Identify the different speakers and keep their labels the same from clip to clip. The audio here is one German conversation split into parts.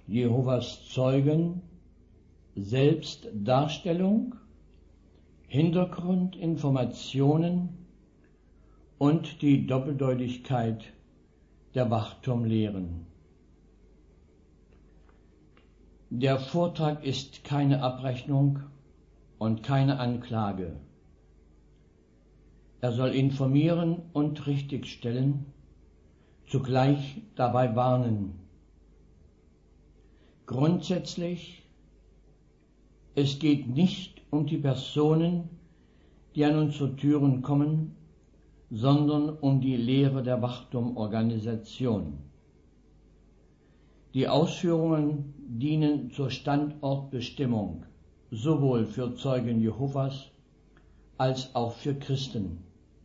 Speaker 1: Jehovas Zeugen, Selbstdarstellung, Hintergrundinformationen und die Doppeldeutigkeit der Wachturmlehren. Der Vortrag ist keine Abrechnung und keine Anklage. Er soll informieren und richtigstellen, zugleich dabei warnen. Grundsätzlich, es geht nicht um die Personen, die an unsere Türen kommen, sondern um die Lehre der Wachturmorganisation. Die Ausführungen dienen zur Standortbestimmung, sowohl für Zeugen Jehovas als auch für Christen.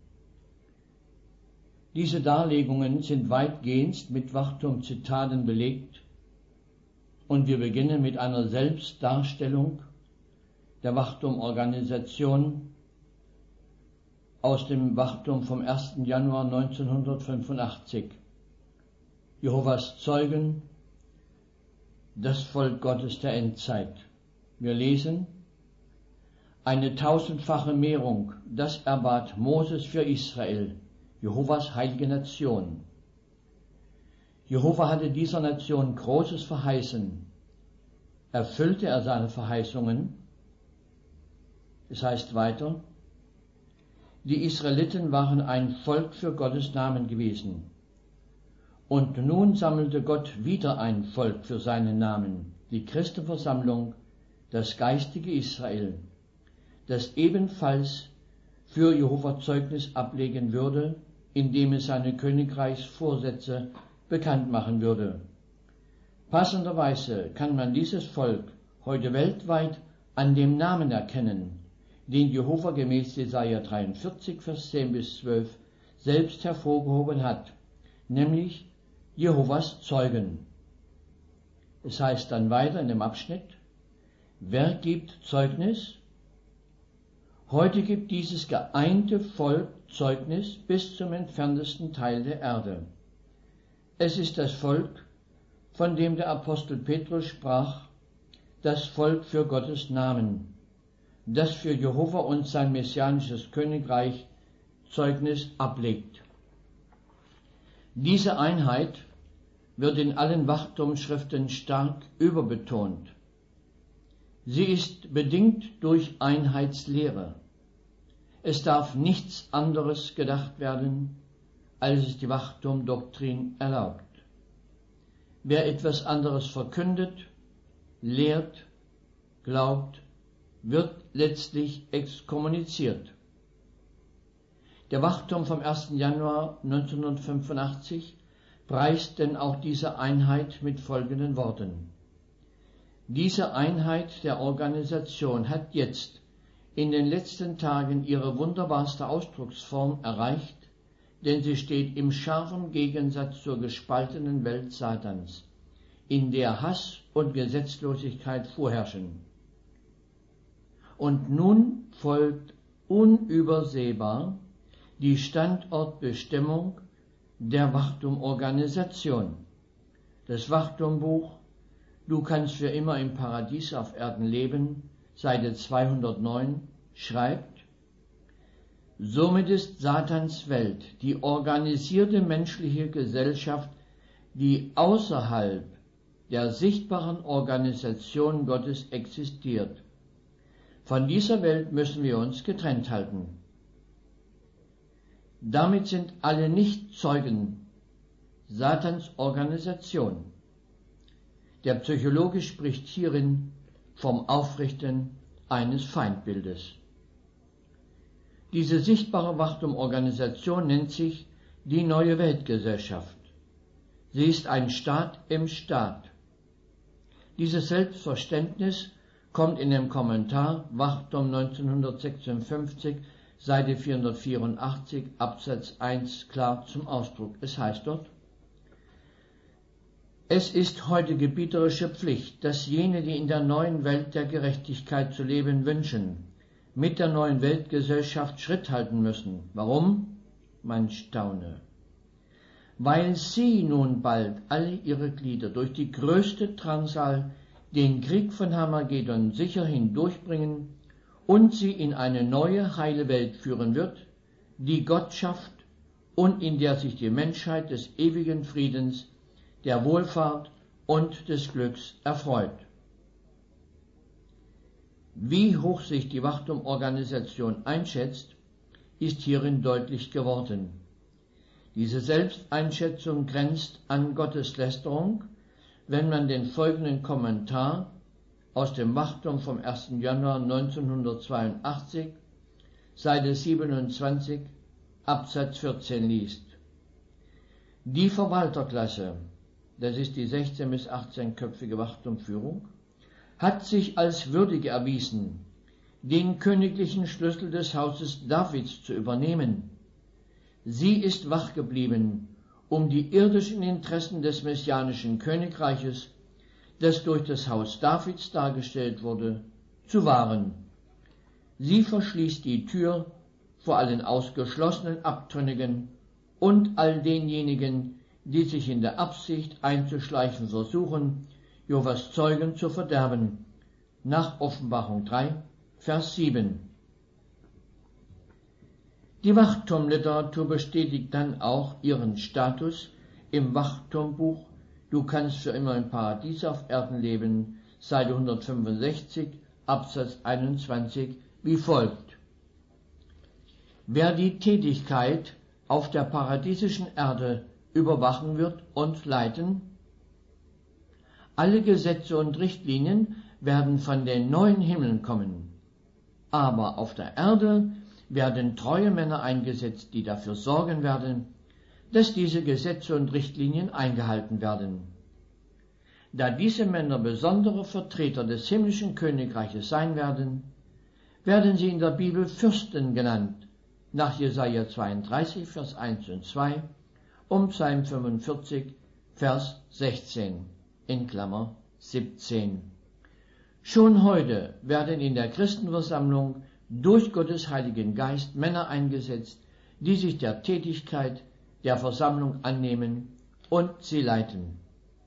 Speaker 1: Diese Darlegungen sind weitgehend mit Wachturmzitaten belegt und wir beginnen mit einer Selbstdarstellung der Wachturmorganisation aus dem Wachturm vom 1. Januar 1985. Jehovas Zeugen, das Volk Gottes der Endzeit. Wir lesen: Eine 1000-fache Mehrung, das erbat Moses für Israel, Jehovas heilige Nation. Jehova hatte dieser Nation Großes verheißen. Erfüllte er seine Verheißungen? Es heißt weiter: Die Israeliten waren ein Volk für Gottes Namen gewesen. Und nun sammelte Gott wieder ein Volk für seinen Namen, die Christenversammlung, das geistige Israel, das ebenfalls für Jehova Zeugnis ablegen würde, indem es seine Königreichsvorsätze bekannt machen würde. Passenderweise kann man dieses Volk heute weltweit an dem Namen erkennen, den Jehova gemäß Jesaja 43, Vers 10 bis 12 selbst hervorgehoben hat, nämlich Jehovas Zeugen. Es heißt dann weiter in dem Abschnitt: Wer gibt Zeugnis? Heute gibt dieses geeinte Volk Zeugnis bis zum entferntesten Teil der Erde. Es ist das Volk, von dem der Apostel Petrus sprach, das Volk für Gottes Namen, das für Jehova und sein messianisches Königreich Zeugnis ablegt. Diese Einheit wird in allen Wachturmschriften stark überbetont. Sie ist bedingt durch Einheitslehre. Es darf nichts anderes gedacht werden, als es die Wachturmdoktrin erlaubt. Wer etwas anderes verkündet, lehrt, glaubt, wird letztlich exkommuniziert. Der Wachturm vom 1. Januar 1985 preist denn auch diese Einheit mit folgenden Worten: Diese Einheit der Organisation hat jetzt in den letzten Tagen ihre wunderbarste Ausdrucksform erreicht, denn sie steht im scharfen Gegensatz zur gespaltenen Welt Satans, in der Hass und Gesetzlosigkeit vorherrschen. Und nun folgt unübersehbar die Standortbestimmung der Wachturmorganisation. Das Wachturmbuch Du kannst für immer im Paradies auf Erden leben, Seite 209, schreibt: Somit ist Satans Welt die organisierte menschliche Gesellschaft, die außerhalb der sichtbaren Organisation Gottes existiert. Von dieser Welt müssen wir uns getrennt halten. Damit sind alle Nichtzeugen Satans Organisation. Der Psychologe spricht hierin vom Aufrichten eines Feindbildes. Diese sichtbare Wachturmorganisation nennt sich die Neue Weltgesellschaft. Sie ist ein Staat im Staat. Dieses Selbstverständnis kommt in dem Kommentar Wachturm 1956, Seite 484, Absatz 1 klar zum Ausdruck. Es heißt dort: Es ist heute gebieterische Pflicht, dass jene, die in der neuen Welt der Gerechtigkeit zu leben wünschen, mit der neuen Weltgesellschaft Schritt halten müssen. Warum? Man staune. weil sie nun bald alle ihre Glieder durch die größte Drangsal den Krieg von Armageddon sicher hindurchbringen und sie in eine neue heile Welt führen wird, die Gott schafft und in der sich die Menschheit des ewigen Friedens, der Wohlfahrt und des Glücks erfreut. Wie hoch sich die Wachturmorganisation einschätzt, ist hierin deutlich geworden. Diese Selbsteinschätzung grenzt an Gotteslästerung, wenn man den folgenden Kommentar aus dem Wachturm vom 1. Januar 1982, Seite 27, Absatz 14 liest. Die Verwalterklasse, das ist die 16- bis 18-köpfige Wachturmführung, hat sich als würdig erwiesen, den königlichen Schlüssel des Hauses Davids zu übernehmen. Sie ist wach geblieben, um die irdischen Interessen des messianischen Königreiches, das durch das Haus Davids dargestellt wurde, zu wahren. Sie verschließt die Tür vor allen ausgeschlossenen Abtrünnigen und all denjenigen, die sich in der Absicht einzuschleichen versuchen, Jehovas Zeugen zu verderben. Nach Offenbarung 3, Vers 7. Die Wachturmliteratur bestätigt dann auch ihren Status im Wachturmbuch Du kannst für immer im Paradies auf Erden leben, Seite 165, Absatz 21, wie folgt. Wer die Tätigkeit auf der paradiesischen Erde überwachen wird und leiten, alle Gesetze und Richtlinien werden von den neuen Himmeln kommen, aber auf der Erde werden treue Männer eingesetzt, die dafür sorgen werden, dass diese Gesetze und Richtlinien eingehalten werden. Da diese Männer besondere Vertreter des himmlischen Königreiches sein werden, werden sie in der Bibel Fürsten genannt, nach Jesaja 32, Vers 1 und 2, und Psalm 45, Vers 16, in Klammer 17. Schon heute werden in der Christenversammlung durch Gottes Heiligen Geist Männer eingesetzt, die sich der Tätigkeit der Versammlung annehmen und sie leiten.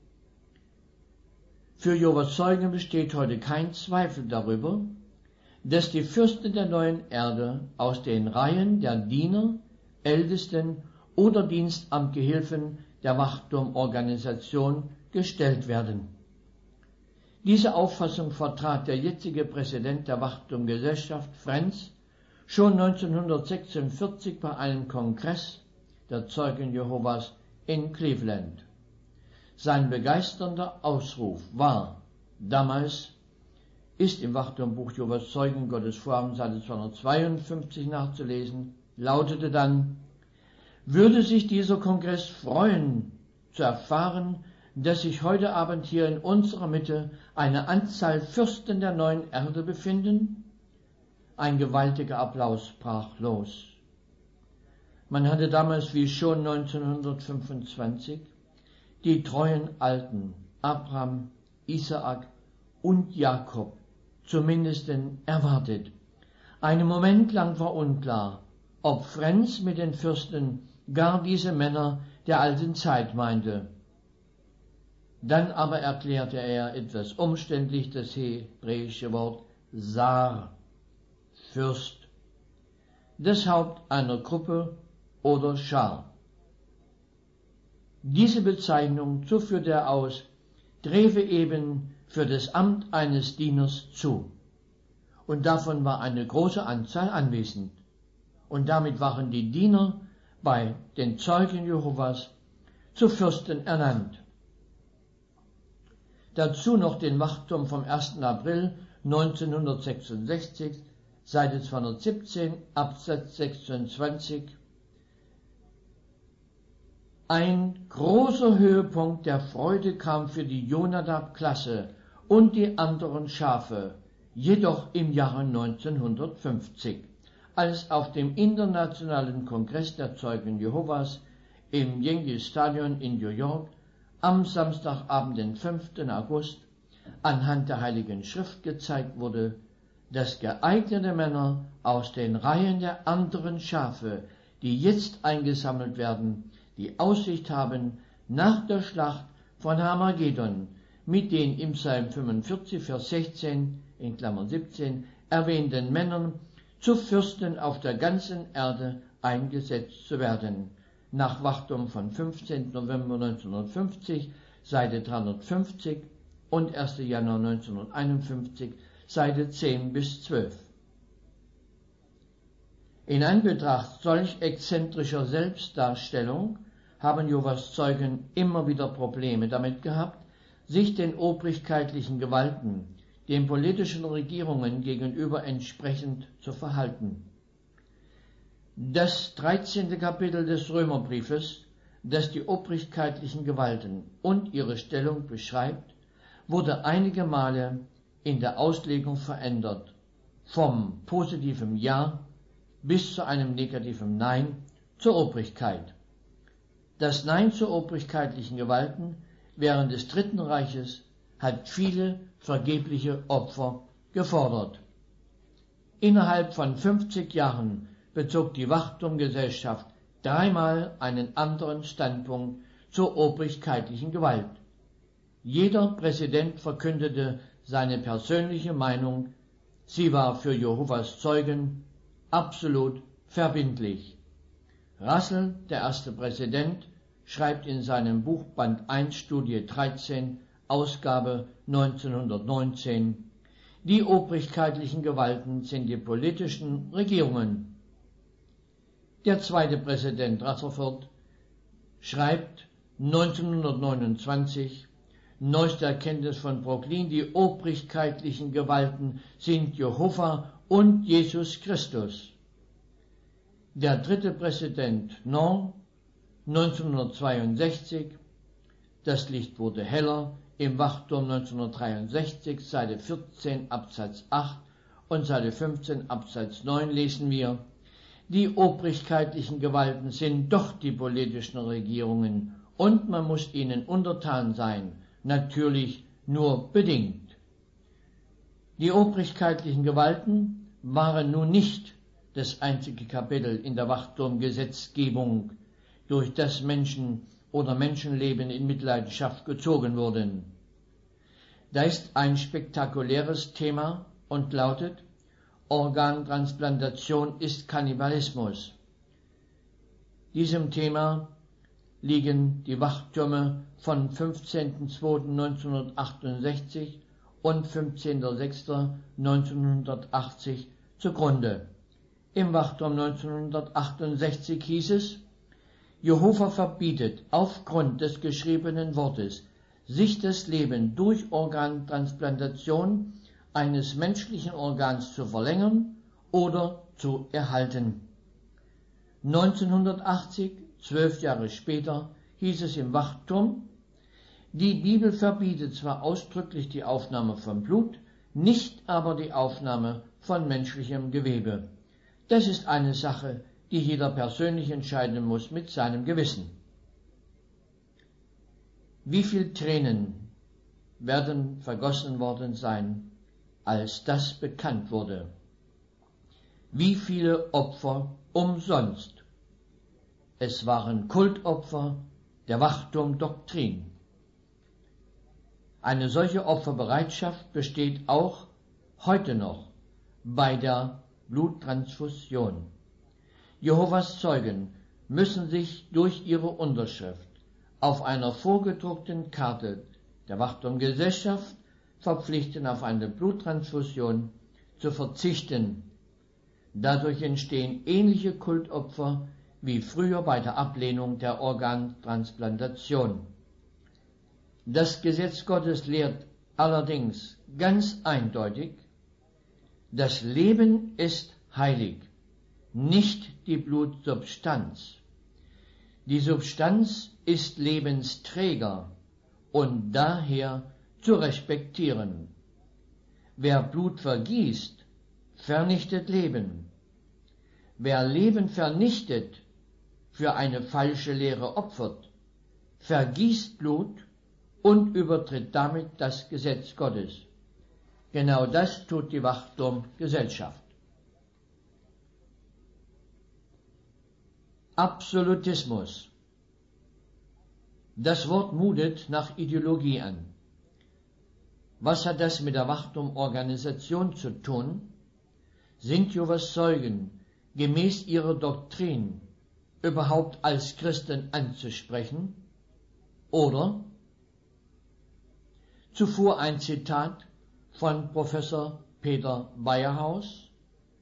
Speaker 1: Für Jehovas Zeugen besteht heute kein Zweifel darüber, dass die Fürsten der neuen Erde aus den Reihen der Diener, Ältesten oder Dienstamtgehilfen der Wachturmorganisation gestellt werden. Diese Auffassung vertrat der jetzige Präsident der Wachturmgesellschaft, Frenz, schon 1946 bei einem Kongress der Zeugen Jehovas in Cleveland. Sein begeisternder Ausruf war damals, ist im Wachturmbuch Jehovas Zeugen Gottes Vorhaben, Seite 252 nachzulesen, lautete dann: Würde sich dieser Kongress freuen, zu erfahren, dass sich heute Abend hier in unserer Mitte eine Anzahl Fürsten der neuen Erde befinden? Ein gewaltiger Applaus brach los. Man hatte damals, wie schon 1925, die treuen Alten Abraham, Isaak und Jakob zumindest erwartet. Einen Moment lang war unklar, ob Frenz mit den Fürsten gar diese Männer der alten Zeit meinte. Dann aber erklärte er etwas umständlich das hebräische Wort Sar, Fürst, das Haupt einer Gruppe oder Schar. Diese Bezeichnung, so führte er aus, treffe eben für das Amt eines Dieners zu. Und davon war eine große Anzahl anwesend. Und damit waren die Diener bei den Zeugen Jehovas zu Fürsten ernannt. Dazu noch den Wachturm vom 1. April 1966, Seite 217, Absatz 26. Ein großer Höhepunkt der Freude kam für die Jonadab-Klasse und die anderen Schafe, jedoch im Jahre 1950, als auf dem Internationalen Kongress der Zeugen Jehovas im Yankee Stadion in New York am Samstagabend, den 5. August, anhand der Heiligen Schrift gezeigt wurde, dass geeignete Männer aus den Reihen der anderen Schafe, die jetzt eingesammelt werden, die Aussicht haben, nach der Schlacht von Hamagedon mit den im Psalm 45, Vers 16, in Klammern 17, erwähnten Männern zu Fürsten auf der ganzen Erde eingesetzt zu werden. Nach Wachtum von 15. November 1950, Seite 350 und 1. Januar 1951, Seite 10 bis 12. In Anbetracht solch exzentrischer Selbstdarstellung haben Jehovas Zeugen immer wieder Probleme damit gehabt, sich den obrigkeitlichen Gewalten, den politischen Regierungen gegenüber entsprechend zu verhalten. Das 13. Kapitel des Römerbriefes, das die obrigkeitlichen Gewalten und ihre Stellung beschreibt, wurde einige Male in der Auslegung verändert, vom positiven Ja bis zu einem negativen Nein zur Obrigkeit. Das Nein zur obrigkeitlichen Gewalten während des Dritten Reiches hat viele vergebliche Opfer gefordert. Innerhalb von 50 Jahren bezog die Wachturmgesellschaft dreimal einen anderen Standpunkt zur obrigkeitlichen Gewalt. Jeder Präsident verkündete seine persönliche Meinung, sie war für Jehovas Zeugen absolut verbindlich. Russell, der erste Präsident, schreibt in seinem Buch Band 1, Studie 13, Ausgabe 1919, die obrigkeitlichen Gewalten sind die politischen Regierungen. Der zweite Präsident Rutherford schreibt 1929, neueste Erkenntnis von Brooklyn, die obrigkeitlichen Gewalten sind Jehova und Jesus Christus. Der dritte Präsident Non 1962, das Licht wurde heller, im Wachturm 1963, Seite 14 Absatz 8 und Seite 15 Absatz 9 lesen wir, die obrigkeitlichen Gewalten sind doch die politischen Regierungen und man muss ihnen untertan sein, natürlich nur bedingt. Die obrigkeitlichen Gewalten waren nun nicht das einzige Kapitel in der Wachturmgesetzgebung, durch das Menschen oder Menschenleben in Mitleidenschaft gezogen wurden. Da ist ein spektakuläres Thema und lautet, Organtransplantation ist Kannibalismus. Diesem Thema liegen die Wachtürme von 15.02.1968 und 15.06.1980 zugrunde. Im Wachturm 1968 hieß es, Jehova verbietet aufgrund des geschriebenen Wortes, sich das Leben durch Organtransplantation eines menschlichen Organs zu verlängern oder zu erhalten. 1980, 12 Jahre später, hieß es im Wachturm, die Bibel verbietet zwar ausdrücklich die Aufnahme von Blut, nicht aber die Aufnahme von menschlichem Gewebe. Das ist eine Sache, die jeder persönlich entscheiden muss mit seinem Gewissen. Wie viel Tränen werden vergossen worden sein, als das bekannt wurde? Wie viele Opfer umsonst? Es waren Kultopfer der Wachturmdoktrin. Eine solche Opferbereitschaft besteht auch heute noch bei der Bluttransfusion. Jehovas Zeugen müssen sich durch ihre Unterschrift auf einer vorgedruckten Karte der Wachturmgesellschaft verpflichten, auf eine Bluttransfusion zu verzichten. Dadurch entstehen ähnliche Kultopfer wie früher bei der Ablehnung der Organtransplantation. Das Gesetz Gottes lehrt allerdings ganz eindeutig, das Leben ist heilig, nicht die Blutsubstanz. Die Substanz ist Lebensträger und daher zu respektieren. Wer Blut vergießt, vernichtet Leben. Wer Leben vernichtet, für eine falsche Lehre opfert, vergießt Blut und übertritt damit das Gesetz Gottes. Genau das tut die Wachturmgesellschaft. Absolutismus. Das Wort mutet nach Ideologie an. Was hat das mit der Wachturm-Organisation zu tun? Sind Jehovas Zeugen gemäß ihrer Doktrin überhaupt als Christen anzusprechen? Oder? Zuvor ein Zitat von Professor Peter Weierhaus,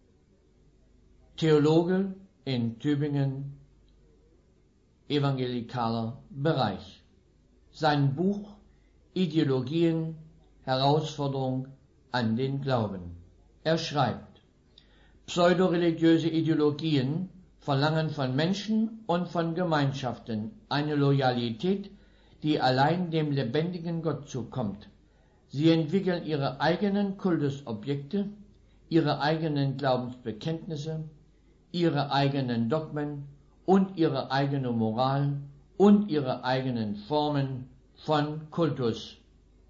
Speaker 1: Theologe in Tübingen, evangelikaler Bereich. Sein Buch Ideologien, Herausforderung an den Glauben. Er schreibt, pseudoreligiöse Ideologien verlangen von Menschen und von Gemeinschaften eine Loyalität, die allein dem lebendigen Gott zukommt. Sie entwickeln ihre eigenen Kultusobjekte, ihre eigenen Glaubensbekenntnisse, ihre eigenen Dogmen und ihre eigene Moral und ihre eigenen Formen von Kultus.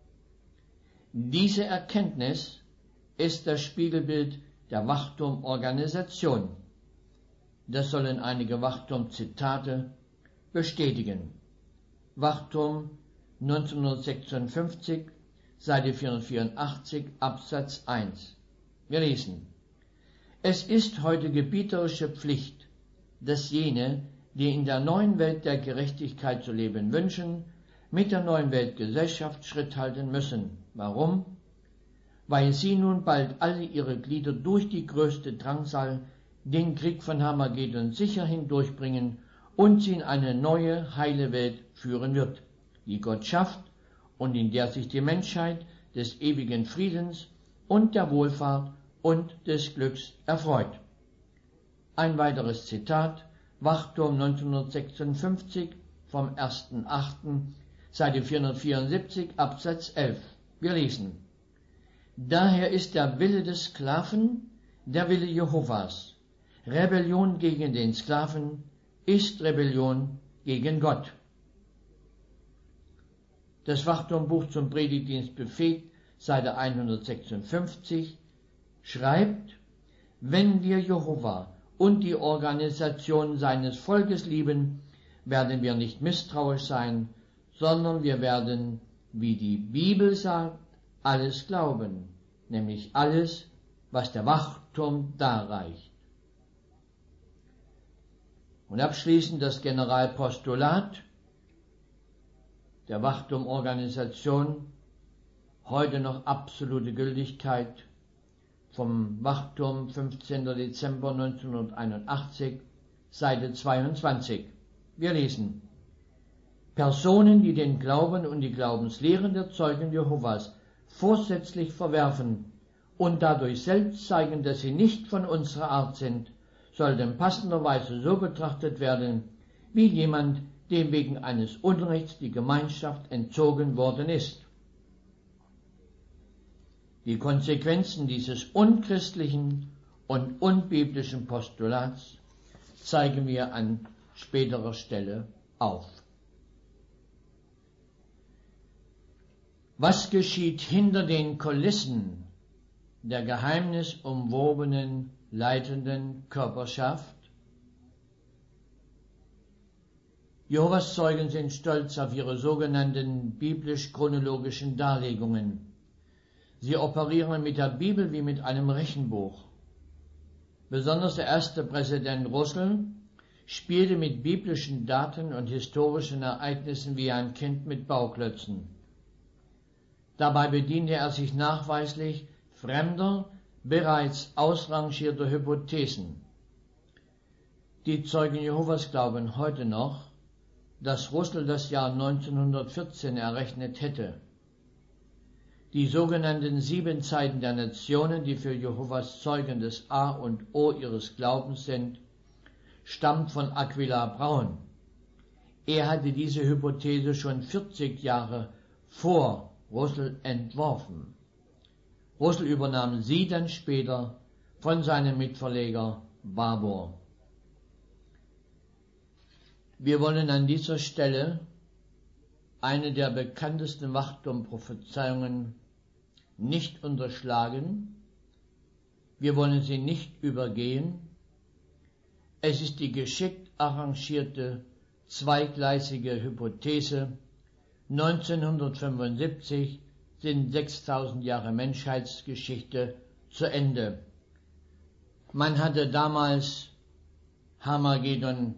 Speaker 1: Diese Erkenntnis ist das Spiegelbild der Wachturm-Organisation. Das sollen einige Wachturm-Zitate bestätigen. Wachturm 1956, Seite 484, Absatz 1. Wir lesen: Es ist heute gebieterische Pflicht, dass jene, die in der neuen Welt der Gerechtigkeit zu leben wünschen, mit der neuen Weltgesellschaft Schritt halten müssen. Warum? Weil sie nun bald alle ihre Glieder durch die größte Drangsal, den Krieg von Hamagedon, sicher hindurchbringen und sie in eine neue, heile Welt führen wird, die Gott schafft und in der sich die Menschheit des ewigen Friedens und der Wohlfahrt und des Glücks erfreut. Ein weiteres Zitat, Wachturm 1956 vom 1.8., Seite 474, Absatz 11. Wir lesen: Daher ist der Wille des Sklaven der Wille Jehovas. Rebellion gegen den Sklaven ist Rebellion gegen Gott. Das Wachturmbuch zum Predigtdienst befähigt, Seite 156, schreibt: Wenn wir Jehova und die Organisation seines Volkes lieben, werden wir nicht misstrauisch sein, sondern wir werden, wie die Bibel sagt, alles glauben, nämlich alles, was der Wachturm darreicht. Und abschließend das Generalpostulat der Wachturmorganisation, heute noch absolute Gültigkeit, vom Wachturm 15. Dezember 1981, Seite 22. Wir lesen: Personen, die den Glauben und die Glaubenslehren der Zeugen Jehovas vorsätzlich verwerfen und dadurch selbst zeigen, dass sie nicht von unserer Art sind, sollten passenderweise so betrachtet werden, wie jemand, dem wegen eines Unrechts die Gemeinschaft entzogen worden ist. Die Konsequenzen dieses unchristlichen und unbiblischen Postulats zeigen wir an späterer Stelle auf. Was geschieht hinter den Kulissen der geheimnisumwobenen leitenden Körperschaft? Jehovas Zeugen sind stolz auf ihre sogenannten biblisch-chronologischen Darlegungen. Sie operieren mit der Bibel wie mit einem Rechenbuch. Besonders der erste Präsident Russell spielte mit biblischen Daten und historischen Ereignissen wie ein Kind mit Bauklötzen. Dabei bediente er sich nachweislich fremder, bereits ausrangierter Hypothesen. Die Zeugen Jehovas glauben heute noch, dass Russell das Jahr 1914 errechnet hätte. Die sogenannten 7 Zeiten der Nationen, die für Jehovas Zeugen das A und O ihres Glaubens sind, stammt von Aquila Braun. Er hatte diese Hypothese schon 40 Jahre vor Russell entworfen. Russell übernahm sie dann später von seinem Mitverleger Barbour. Wir wollen an dieser Stelle eine der bekanntesten Wachturm-Prophezeiungen nicht unterschlagen. Wir wollen sie nicht übergehen. Es ist die geschickt arrangierte zweigleisige Hypothese. 1975 sind 6000 Jahre Menschheitsgeschichte zu Ende. Man hatte damals Armageddon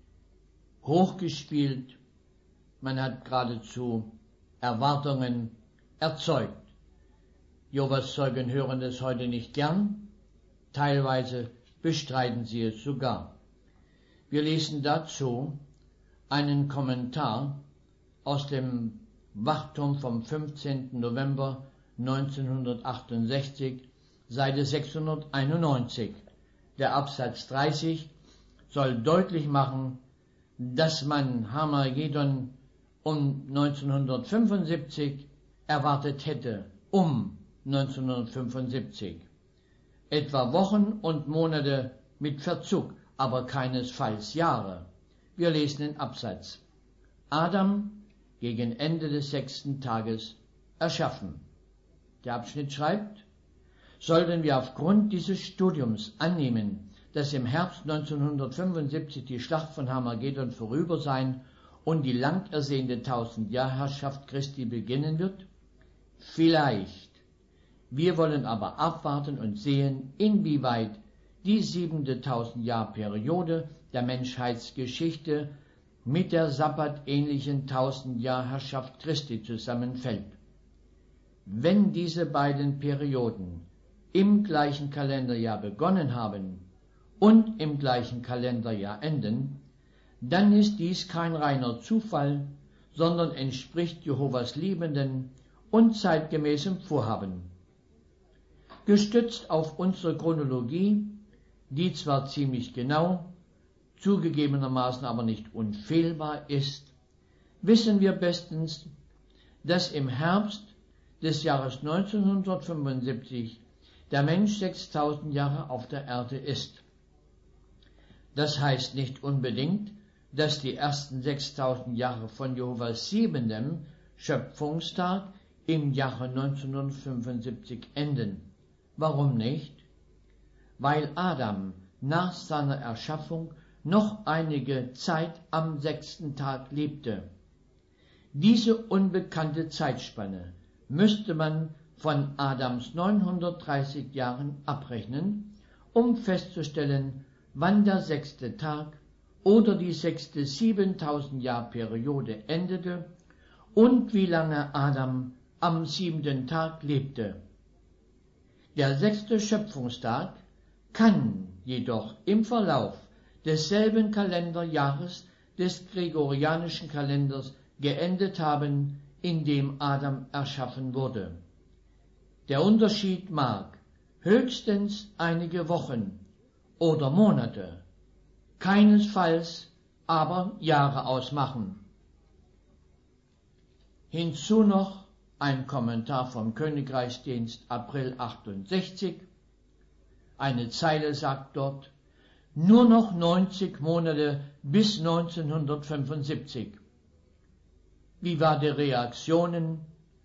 Speaker 1: hochgespielt, man hat geradezu Erwartungen erzeugt. Jehovas Zeugen hören es heute nicht gern, teilweise bestreiten sie es sogar. Wir lesen dazu einen Kommentar aus dem Wachtum vom 15. November 1968, Seite 691. Der Absatz 30 soll deutlich machen, dass man Armageddon um 1975 erwartet hätte, um 1975. Etwa Wochen und Monate mit Verzug, aber keinesfalls Jahre. Wir lesen den Absatz. Adam gegen Ende des 6. Tages erschaffen. Der Abschnitt schreibt, sollten wir aufgrund dieses Studiums annehmen, dass im Herbst 1975 die Schlacht von Armageddon vorüber sein und die lang ersehnte 1000-Jahr-Herrschaft Christi beginnen wird? Vielleicht. Wir wollen aber abwarten und sehen, inwieweit die 7. 1000-Jahr-Periode der Menschheitsgeschichte mit der sabbatähnlichen 1000-Jahr-Herrschaft Christi zusammenfällt. Wenn diese beiden Perioden im gleichen Kalenderjahr begonnen haben und im gleichen Kalenderjahr enden, dann ist dies kein reiner Zufall, sondern entspricht Jehovas liebenden und zeitgemäßem Vorhaben. Gestützt auf unsere Chronologie, die zwar ziemlich genau, zugegebenermaßen aber nicht unfehlbar ist, wissen wir bestens, dass im Herbst des Jahres 1975 der Mensch 6000 Jahre auf der Erde ist. Das heißt nicht unbedingt, dass die ersten 6000 Jahre von Jehovas 7. Schöpfungstag im Jahre 1975 enden. Warum nicht? Weil Adam nach seiner Erschaffung noch einige Zeit am 6. Tag lebte. Diese unbekannte Zeitspanne müsste man von Adams 930 Jahren abrechnen, um festzustellen, wann der 6. Tag oder die 6. 7000 Jahr Periode endete und wie lange Adam am 7. Tag lebte. Der 6. Schöpfungstag kann jedoch im Verlauf desselben Kalenderjahres des gregorianischen Kalenders geendet haben, in dem Adam erschaffen wurde. Der Unterschied mag höchstens einige Wochen oder Monate, keinesfalls aber Jahre ausmachen. Hinzu noch ein Kommentar vom Königreichsdienst April 68. Eine Zeile sagt dort, nur noch 90 Monate bis 1975. Wie waren die Reaktionen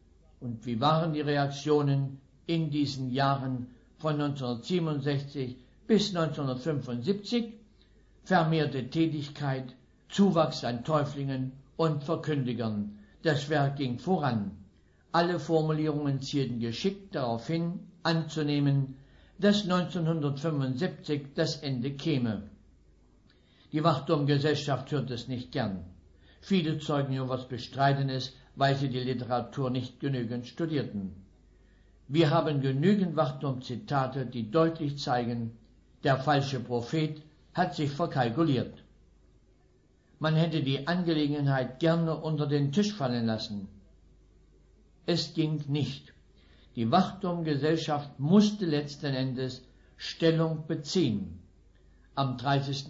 Speaker 1: in diesen Jahren von 1967 bis 1975? Vermehrte Tätigkeit, Zuwachs an Täuflingen und Verkündigern. Das Werk ging voran. Alle Formulierungen zielten geschickt darauf hin, anzunehmen, dass 1975 das Ende käme. Die Wachturmgesellschaft hört es nicht gern. Viele Zeugen Jehovas bestreiten es, weil sie die Literatur nicht genügend studierten. Wir haben genügend Wachturm-Zitate, die deutlich zeigen, der falsche Prophet hat sich verkalkuliert. Man hätte die Angelegenheit gerne unter den Tisch fallen lassen. Es ging nicht. Die Wachturmgesellschaft musste letzten Endes Stellung beziehen. Am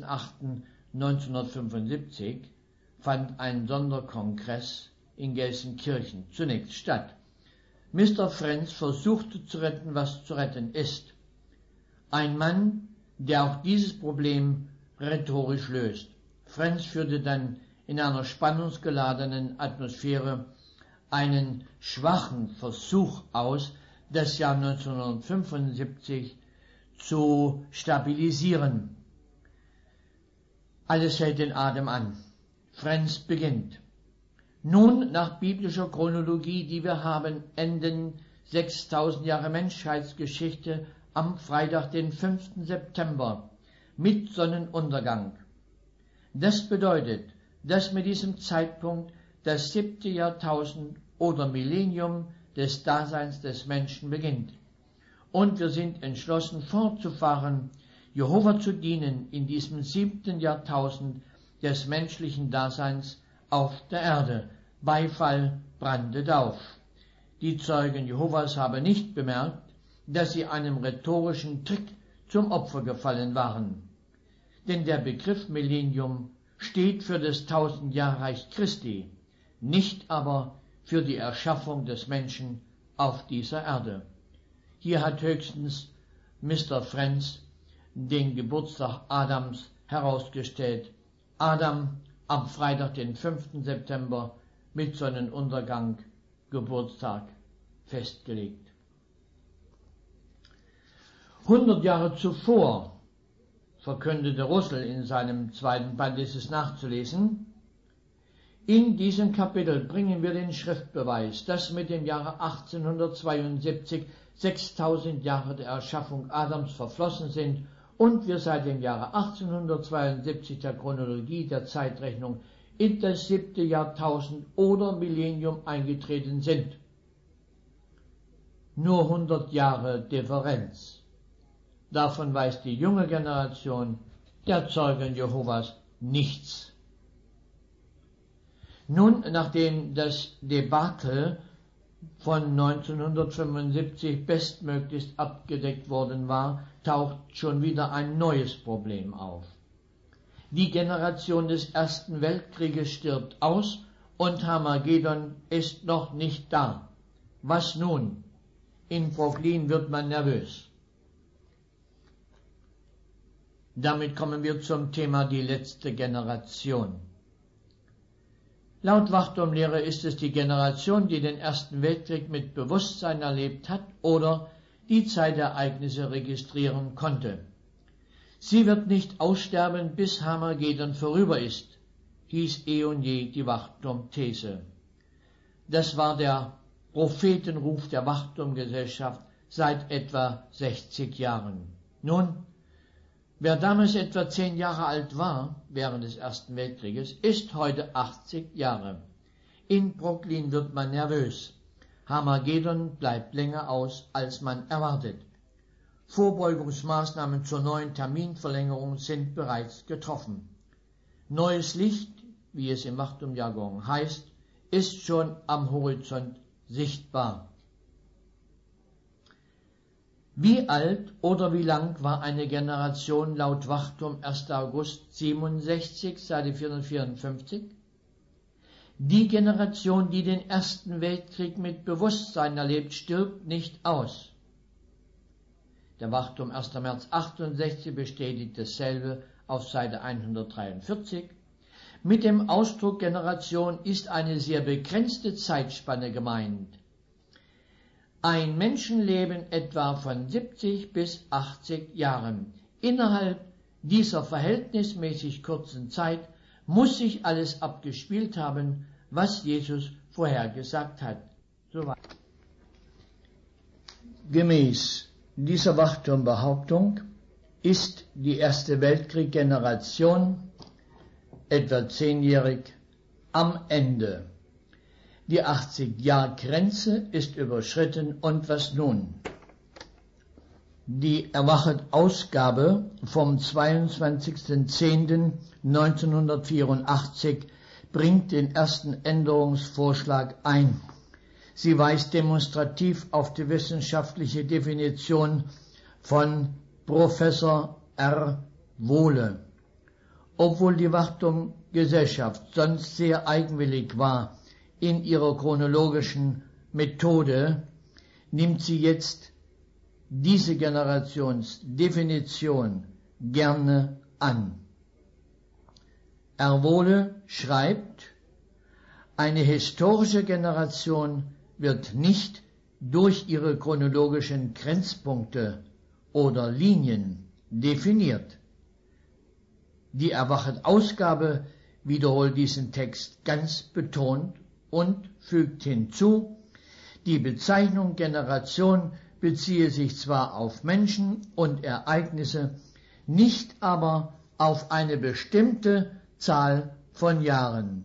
Speaker 1: 30.08.1975 fand ein Sonderkongress in Gelsenkirchen zunächst statt. Mr. Frenz versuchte zu retten, was zu retten ist. Ein Mann, der auch dieses Problem rhetorisch löst. Frenz führte dann in einer spannungsgeladenen Atmosphäre einen schwachen Versuch aus, das Jahr 1975 zu stabilisieren. Alles hält den Atem an. Frenz beginnt. Nun, nach biblischer Chronologie, die wir haben, enden 6000 Jahre Menschheitsgeschichte am Freitag, den 5. September, mit Sonnenuntergang. Das bedeutet, dass mit diesem Zeitpunkt das 7. Jahrtausend oder Millennium des Daseins des Menschen beginnt. Und wir sind entschlossen fortzufahren, Jehova zu dienen in diesem 7. Jahrtausend des menschlichen Daseins auf der Erde. Beifall brandet auf. Die Zeugen Jehovas haben nicht bemerkt, dass sie einem rhetorischen Trick zum Opfer gefallen waren. Denn der Begriff Millennium steht für das 1000-Jahr-Reich Christi, nicht aber für die Erschaffung des Menschen auf dieser Erde. Hier hat höchstens Mr. Frenz den Geburtstag Adams herausgestellt. Adam am Freitag, den 5. September, mit Sonnenuntergang, Geburtstag festgelegt. 100 Jahre zuvor verkündete Russell in seinem zweiten Band, ist es nachzulesen: In diesem Kapitel bringen wir den Schriftbeweis, dass mit dem Jahre 1872 6000 Jahre der Erschaffung Adams verflossen sind und wir seit dem Jahre 1872 der Chronologie der Zeitrechnung in das 7. Jahrtausend oder Millennium eingetreten sind. Nur 100 Jahre Differenz. Davon weiß die junge Generation der Zeugen Jehovas nichts. Nun, nachdem das Debakel von 1975 bestmöglichst abgedeckt worden war, taucht schon wieder ein neues Problem auf. Die Generation des Ersten Weltkrieges stirbt aus und Armageddon ist noch nicht da. Was nun? In Brooklyn wird man nervös. Damit kommen wir zum Thema die letzte Generation. Laut Wachturmlehre ist es die Generation, die den Ersten Weltkrieg mit Bewusstsein erlebt hat oder die Zeitereignisse registrieren konnte. Sie wird nicht aussterben, bis Armageddon vorüber ist, hieß eh und je die Wachturmthese. Das war der Prophetenruf der Wachturmgesellschaft seit etwa 60 Jahren. Nun, wer damals etwa 10 Jahre alt war, während des Ersten Weltkrieges, ist heute 80 Jahre. In Brooklyn wird man nervös. Armageddon bleibt länger aus, als man erwartet. Vorbeugungsmaßnahmen zur neuen Terminverlängerung sind bereits getroffen. Neues Licht, wie es im Wachturmjargon heißt, ist schon am Horizont sichtbar. Wie alt oder wie lang war eine Generation laut Wachturm 1. August 67, Seite 454? Die Generation, die den Ersten Weltkrieg mit Bewusstsein erlebt, stirbt nicht aus. Der Wachturm 1. März 68 bestätigt dasselbe auf Seite 143. Mit dem Ausdruck Generation ist eine sehr begrenzte Zeitspanne gemeint. Ein Menschenleben etwa von 70 bis 80 Jahren. Innerhalb dieser verhältnismäßig kurzen Zeit muss sich alles abgespielt haben, was Jesus vorhergesagt hat. Soweit. Gemäß dieser Wachturmbehauptung ist die Erste Weltkrieg-Generation, etwa 10-jährig, am Ende. Die 80-Jahr-Grenze ist überschritten und was nun? Die Erwachet-Ausgabe vom 22.10.1984 bringt den ersten Änderungsvorschlag ein. Sie weist demonstrativ auf die wissenschaftliche Definition von Professor R. Wohle. Obwohl die Wachturmgesellschaft sonst sehr eigenwillig war in ihrer chronologischen Methode, nimmt sie jetzt diese Generationsdefinition gerne an. R. Wohle schreibt, eine historische Generation wird nicht durch ihre chronologischen Grenzpunkte oder Linien definiert. Die Erwachet-Ausgabe wiederholt diesen Text ganz betont und fügt hinzu, die Bezeichnung Generation beziehe sich zwar auf Menschen und Ereignisse, nicht aber auf eine bestimmte Zahl von Jahren.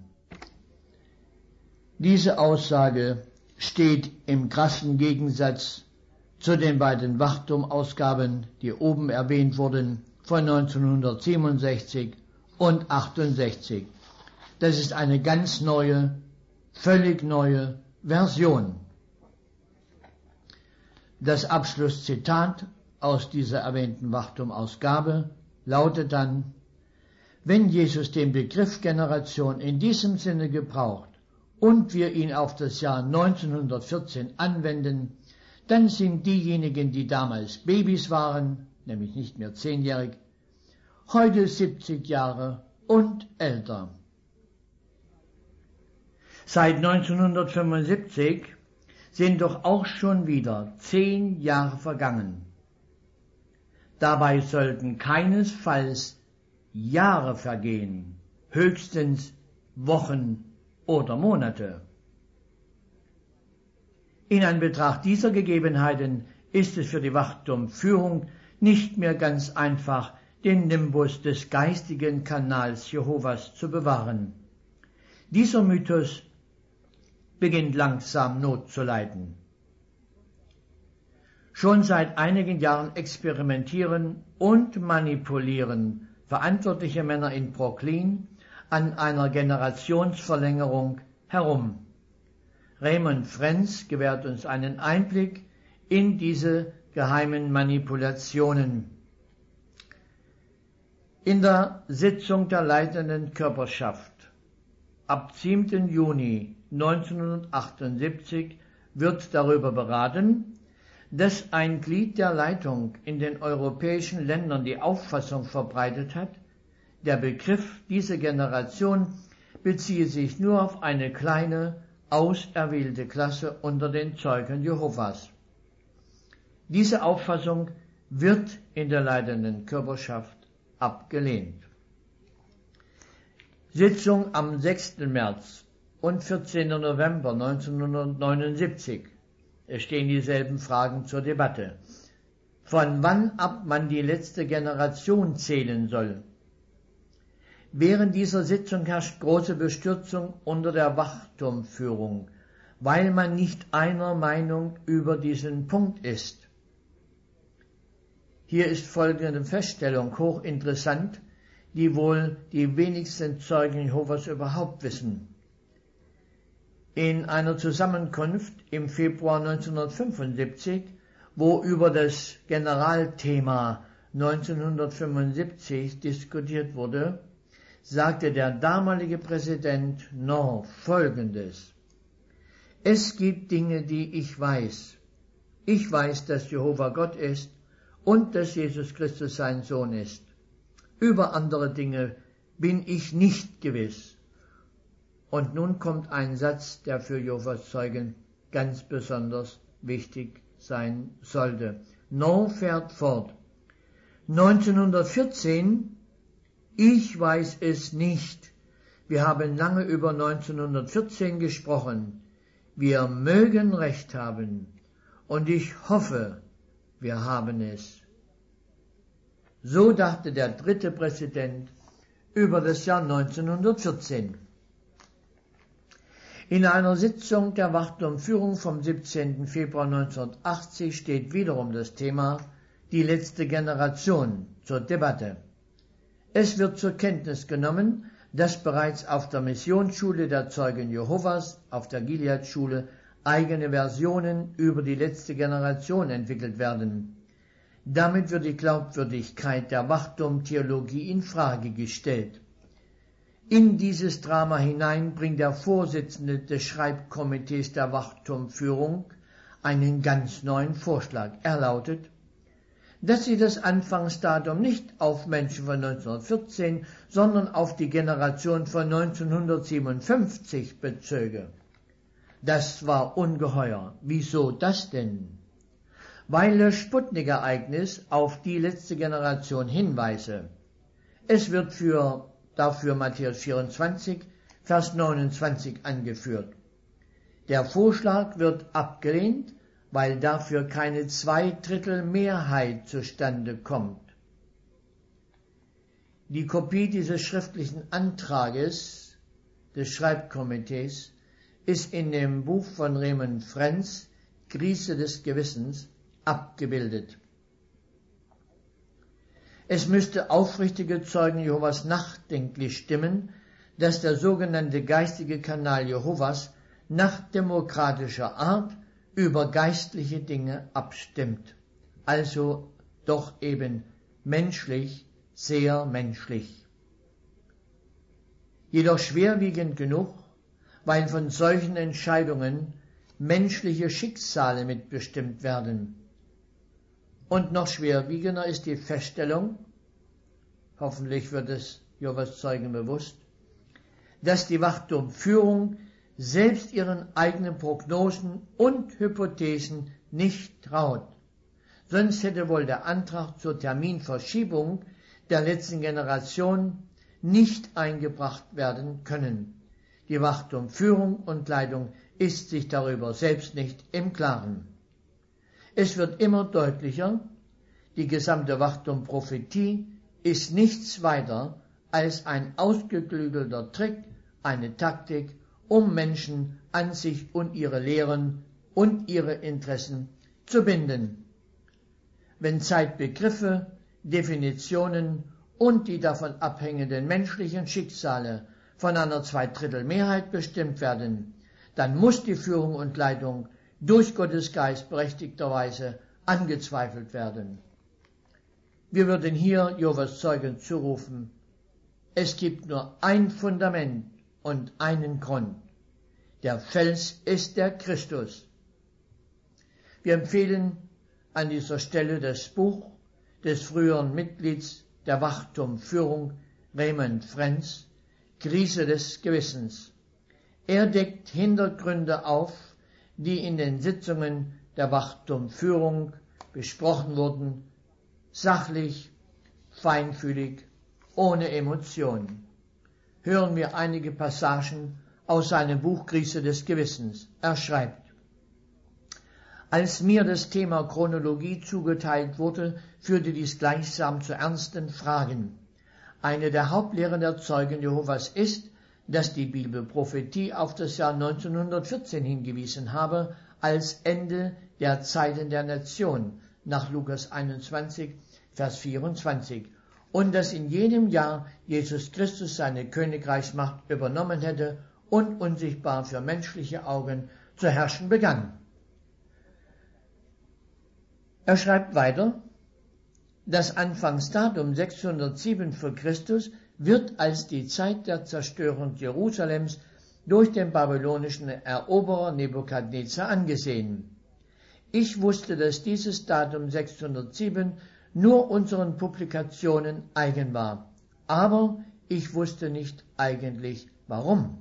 Speaker 1: Diese Aussage steht im krassen Gegensatz zu den beiden Wachtum-Ausgaben, die oben erwähnt wurden, von 1967 und 68. Das ist eine ganz neue, völlig neue Version. Das Abschlusszitat aus dieser erwähnten Wachtum-Ausgabe lautet dann: Wenn Jesus den Begriff Generation in diesem Sinne gebraucht und wir ihn auf das Jahr 1914 anwenden, dann sind diejenigen, die damals Babys waren, nämlich nicht mehr 10-jährig, heute 70 Jahre und älter. Seit 1975 sind doch auch schon wieder 10 Jahre vergangen. Dabei sollten keinesfalls Jahre vergehen, höchstens Wochen oder Monate. In Anbetracht dieser Gegebenheiten ist es für die Wachtumführung nicht mehr ganz einfach, den Nimbus des geistigen Kanals Jehovas zu bewahren. Dieser Mythos beginnt langsam Not zu leiden. Schon seit einigen Jahren experimentieren und manipulieren verantwortliche Männer in Brooklyn an einer Generationsverlängerung herum. Raymond Frenz gewährt uns einen Einblick in diese geheimen Manipulationen. In der Sitzung der leitenden Körperschaft ab 7. Juni 1978 wird darüber beraten, dass ein Glied der Leitung in den europäischen Ländern die Auffassung verbreitet hat, der Begriff dieser Generation beziehe sich nur auf eine kleine, auserwählte Klasse unter den Zeugen Jehovas. Diese Auffassung wird in der leitenden Körperschaft abgelehnt. Sitzung am 6. März und 14. November 1979. Es stehen dieselben Fragen zur Debatte. Von wann ab man die letzte Generation zählen soll. Während dieser Sitzung herrscht große Bestürzung unter der Wachtumführung, weil man nicht einer Meinung über diesen Punkt ist. Hier ist folgende Feststellung hochinteressant, die wohl die wenigsten Zeugen Jehovas überhaupt wissen. In einer Zusammenkunft im Februar 1975, wo über das Generalthema 1975 diskutiert wurde, sagte der damalige Präsident Knorr Folgendes: Es gibt Dinge, die ich weiß. Ich weiß, dass Jehova Gott ist und dass Jesus Christus sein Sohn ist. Über andere Dinge bin ich nicht gewiss. Und nun kommt ein Satz, der für Jehovas Zeugen ganz besonders wichtig sein sollte. Knorr fährt fort. 1914, ich weiß es nicht. Wir haben lange über 1914 gesprochen. Wir mögen Recht haben. Und ich hoffe, wir haben es. So dachte der dritte Präsident über das Jahr 1914. In einer Sitzung der Wachtumführung vom 17. Februar 1980 steht wiederum das Thema die letzte Generation zur Debatte. Es wird zur Kenntnis genommen, dass bereits auf der Missionsschule der Zeugen Jehovas, auf der Gilead-Schule, eigene Versionen über die letzte Generation entwickelt werden. Damit wird die Glaubwürdigkeit der Wachtum-Theologie in Frage gestellt. In dieses Drama hinein bringt der Vorsitzende des Schreibkomitees der Wachtumführung einen ganz neuen Vorschlag. Er lautet, dass sie das Anfangsdatum nicht auf Menschen von 1914, sondern auf die Generation von 1957 bezöge. Das war ungeheuer. Wieso das denn? Weil das Sputnik-Ereignis auf die letzte Generation hinweise. Es wird für dafür Matthäus 24, Vers 29 angeführt. Der Vorschlag wird abgelehnt, weil dafür keine Zweidrittelmehrheit zustande kommt. Die Kopie dieses schriftlichen Antrages des Schreibkomitees ist in dem Buch von Raymond Friends, Krise des Gewissens, abgebildet. Es müsste aufrichtige Zeugen Jehovas nachdenklich stimmen, dass der sogenannte geistige Kanal Jehovas nach demokratischer Art über geistliche Dinge abstimmt. Also doch eben menschlich, sehr menschlich. Jedoch schwerwiegend genug, weil von solchen Entscheidungen menschliche Schicksale mitbestimmt werden. Und noch schwerwiegender ist die Feststellung, hoffentlich wird es Jehovas Zeugen bewusst, dass die Wachturmführung selbst ihren eigenen Prognosen und Hypothesen nicht traut. Sonst hätte wohl der Antrag zur Terminverschiebung der letzten Generation nicht eingebracht werden können. Die Wachturmführung und Leitung ist sich darüber selbst nicht im Klaren. Es wird immer deutlicher, die gesamte Wachturmprophetie ist nichts weiter als ein ausgeklügelter Trick, eine Taktik, um Menschen an sich und ihre Lehren und ihre Interessen zu binden. Wenn Zeitbegriffe, Definitionen und die davon abhängenden menschlichen Schicksale von einer Zweidrittelmehrheit bestimmt werden, dann muss die Führung und Leitung durch Gottes Geist berechtigterweise angezweifelt werden. Wir würden hier Jehovas Zeugen zurufen: Es gibt nur ein Fundament und einen Grund. Der Fels ist der Christus. Wir empfehlen an dieser Stelle das Buch des früheren Mitglieds der Wachturmführung Raymond Friends, Krise des Gewissens. Er deckt Hintergründe auf, die in den Sitzungen der Wachturmführung besprochen wurden, sachlich, feinfühlig, ohne Emotion. Hören wir einige Passagen aus seinem Buch Krise des Gewissens. Er schreibt: Als mir das Thema Chronologie zugeteilt wurde, führte dies gleichsam zu ernsten Fragen. Eine der Hauptlehren der Zeugen Jehovas ist, dass die Bibelprophetie auf das Jahr 1914 hingewiesen habe, als Ende der Zeiten der Nation, nach Lukas 21, Vers 24, und dass in jenem Jahr Jesus Christus seine Königreichsmacht übernommen hätte und unsichtbar für menschliche Augen zu herrschen begann. Er schreibt weiter: Das Anfangsdatum 607 vor Christus wird als die Zeit der Zerstörung Jerusalems durch den babylonischen Eroberer Nebukadnezar angesehen. Ich wusste, dass dieses Datum 607 nur unseren Publikationen eigen war, aber ich wusste nicht eigentlich warum.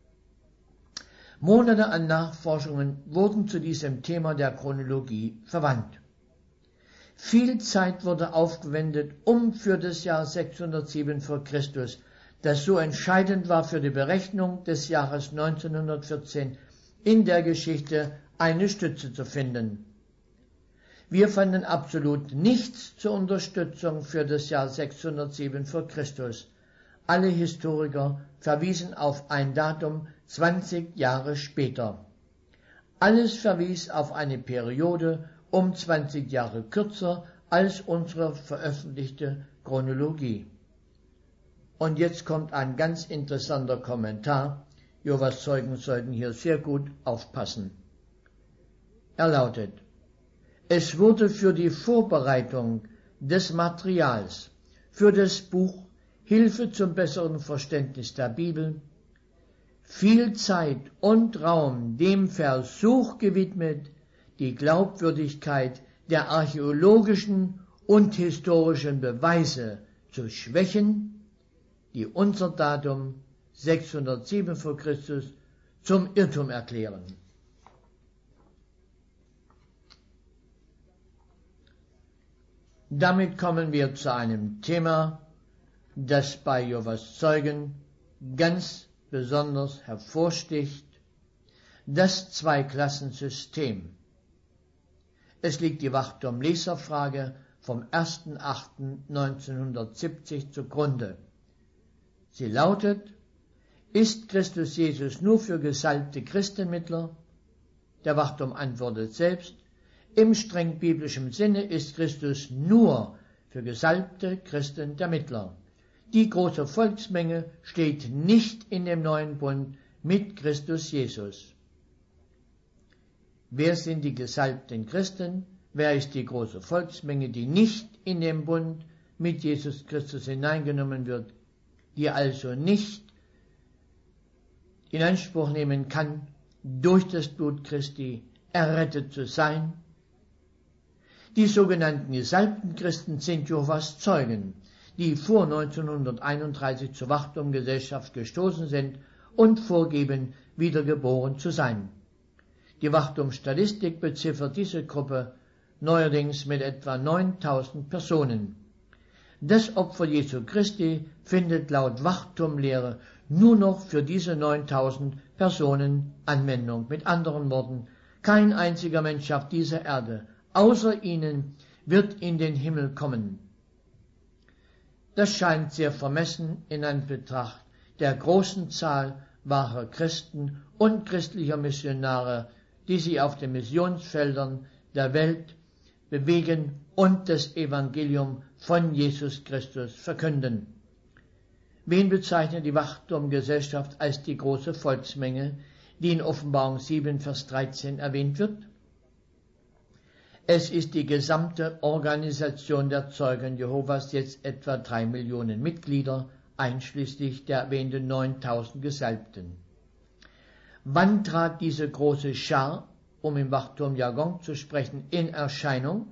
Speaker 1: Monate an Nachforschungen wurden zu diesem Thema der Chronologie verwandt. Viel Zeit wurde aufgewendet, um für das Jahr 607 vor Christus, das so entscheidend war für die Berechnung des Jahres 1914, in der Geschichte eine Stütze zu finden. Wir fanden absolut nichts zur Unterstützung für das Jahr 607 vor Christus. Alle Historiker verwiesen auf ein Datum 20 Jahre später. Alles verwies auf eine Periode um 20 Jahre kürzer als unsere veröffentlichte Chronologie. Und jetzt kommt ein ganz interessanter Kommentar. Jehovas Zeugen sollten hier sehr gut aufpassen. Er lautet: Es wurde für die Vorbereitung des Materials für das Buch Hilfe zum besseren Verständnis der Bibel viel Zeit und Raum dem Versuch gewidmet, die Glaubwürdigkeit der archäologischen und historischen Beweise zu schwächen, die unser Datum 607 vor Christus zum Irrtum erklären. Damit kommen wir zu einem Thema, das bei Jehovas Zeugen ganz besonders hervorsticht: das Zweiklassensystem. Es liegt die Wachturm-Leserfrage vom 1.8.1970 zugrunde. Sie lautet: Ist Christus Jesus nur für gesalbte Christenmittler? Der Wachturm antwortet selbst: Im streng biblischen Sinne ist Christus nur für gesalbte Christen der Mittler. Die große Volksmenge steht nicht in dem neuen Bund mit Christus Jesus. Wer sind die gesalbten Christen? Wer ist die große Volksmenge, die nicht in den Bund mit Jesus Christus hineingenommen wird, die also nicht in Anspruch nehmen kann, durch das Blut Christi errettet zu sein? Die sogenannten gesalbten Christen sind Jehovas Zeugen, die vor 1931 zur Wachturmgesellschaft gestoßen sind und vorgeben, wiedergeboren zu sein. Die Wachturm-Statistik beziffert diese Gruppe neuerdings mit etwa 9000 Personen. Das Opfer Jesu Christi findet laut Wachturmlehre nur noch für diese 9000 Personen Anwendung. Mit anderen Worten, kein einziger Mensch auf dieser Erde außer ihnen wird in den Himmel kommen. Das scheint sehr vermessen in Anbetracht der großen Zahl wahrer Christen und christlicher Missionare, die sich auf den Missionsfeldern der Welt bewegen und das Evangelium von Jesus Christus verkünden. Wen bezeichnet die Wachturmgesellschaft als die große Volksmenge, die in Offenbarung 7, Vers 13 erwähnt wird? Es ist die gesamte Organisation der Zeugen Jehovas, jetzt etwa 3 Millionen Mitglieder, einschließlich der erwähnten 9000 Gesalbten. Wann trat diese große Schar, um im Wachturmjargon zu sprechen, in Erscheinung?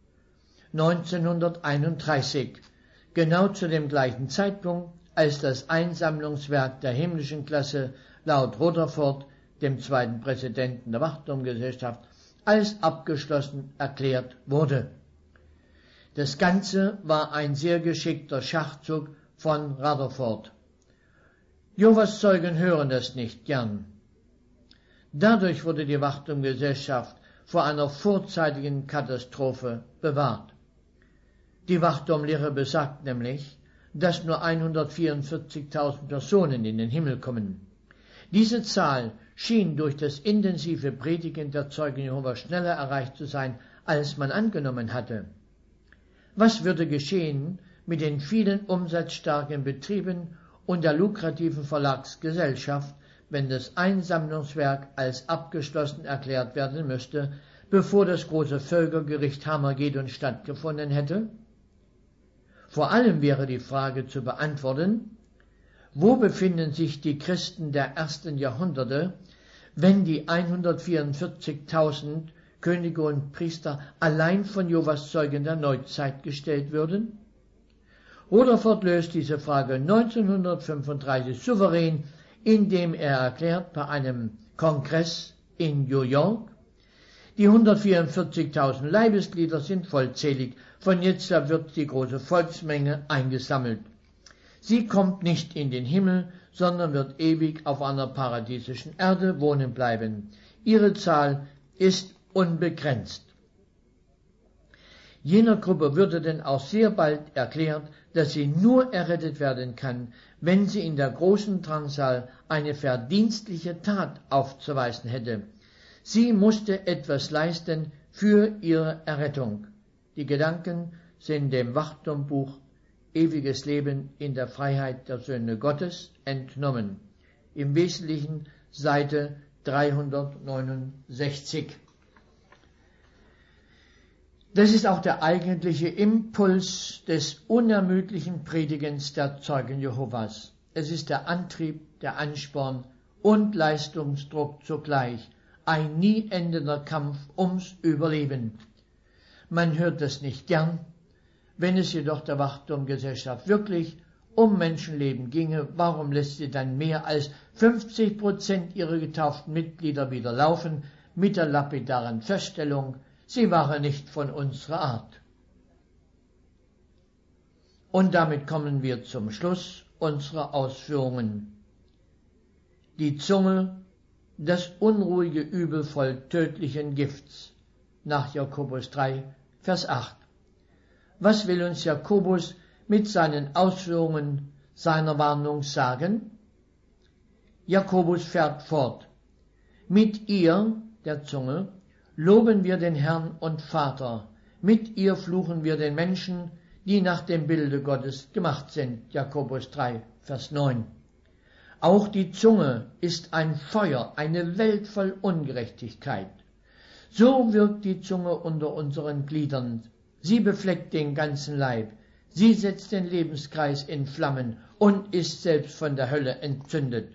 Speaker 1: 1931, genau zu dem gleichen Zeitpunkt, als das Einsammlungswerk der himmlischen Klasse laut Rutherford, dem zweiten Präsidenten der Wachturmgesellschaft, als abgeschlossen erklärt wurde. Das Ganze war ein sehr geschickter Schachzug von Rutherford. Jehovas Zeugen hören das nicht gern. Dadurch wurde die Wachturmgesellschaft vor einer vorzeitigen Katastrophe bewahrt. Die Wachturmlehre besagt nämlich, dass nur 144.000 Personen in den Himmel kommen. Diese Zahl schien durch das intensive Predigen der Zeugen Jehovas schneller erreicht zu sein, als man angenommen hatte. Was würde geschehen mit den vielen umsatzstarken Betrieben und der lukrativen Verlagsgesellschaft, wenn das Einsammlungswerk als abgeschlossen erklärt werden müsste, bevor das große Völkergericht Hammergedon stattgefunden hätte? Vor allem wäre die Frage zu beantworten: Wo befinden sich die Christen der ersten Jahrhunderte, wenn die 144.000 Könige und Priester allein von Jehovas Zeugen der Neuzeit gestellt würden? Rutherford löst diese Frage 1935 souverän, indem er erklärt bei einem Kongress in New York: Die 144.000 Leibesglieder sind vollzählig, von jetzt ab wird die große Volksmenge eingesammelt. Sie kommt nicht in den Himmel, sondern wird ewig auf einer paradiesischen Erde wohnen bleiben. Ihre Zahl ist unbegrenzt. Jener Gruppe würde denn auch sehr bald erklärt, dass sie nur errettet werden kann, wenn sie in der großen Drangsal eine verdienstliche Tat aufzuweisen hätte. Sie musste etwas leisten für ihre Errettung. Die Gedanken sind dem Wachturmbuch Ewiges Leben in der Freiheit der Söhne Gottes entnommen. Im Wesentlichen Seite 369. Das ist auch der eigentliche Impuls des unermüdlichen Predigens der Zeugen Jehovas. Es ist der Antrieb, der Ansporn und Leistungsdruck zugleich, ein nie endender Kampf ums Überleben. Man hört das nicht gern. Wenn es jedoch der Wachturmgesellschaft wirklich um Menschenleben ginge, warum lässt sie dann mehr als 50% ihrer getauften Mitglieder wieder laufen, mit der lapidaren Feststellung: Sie waren nicht von unserer Art? Und damit kommen wir zum Schluss unserer Ausführungen. Die Zunge, das unruhige Übel voll tödlichen Gifts, nach Jakobus 3, Vers 8. Was will uns Jakobus mit seinen Ausführungen seiner Warnung sagen? Jakobus fährt fort. Mit ihr, der Zunge, loben wir den Herrn und Vater. Mit ihr fluchen wir den Menschen, die nach dem Bilde Gottes gemacht sind. Jakobus 3, Vers 9. Auch die Zunge ist ein Feuer, eine Welt voll Ungerechtigkeit. So wirkt die Zunge unter unseren Gliedern. Sie befleckt den ganzen Leib. Sie setzt den Lebenskreis in Flammen und ist selbst von der Hölle entzündet.